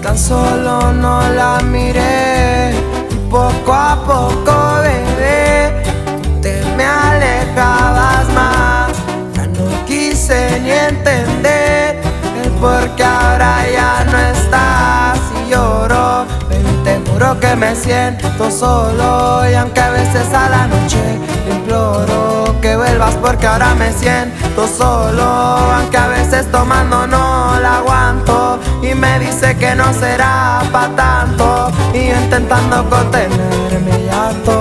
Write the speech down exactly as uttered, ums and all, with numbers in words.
tan solo no la miré. Poco a poco, bebé, tú te me alejabas más. Ya no quise ni entender el por qué ahora ya no estás. Y lloro, baby, te juro que me siento solo. Y aunque a veces a la noche te imploro que vuelvas porque ahora me siento solo. Aunque a veces tomando no la aguanto y me dice que no será pa' tanto, y yo intentando contener mi llanto.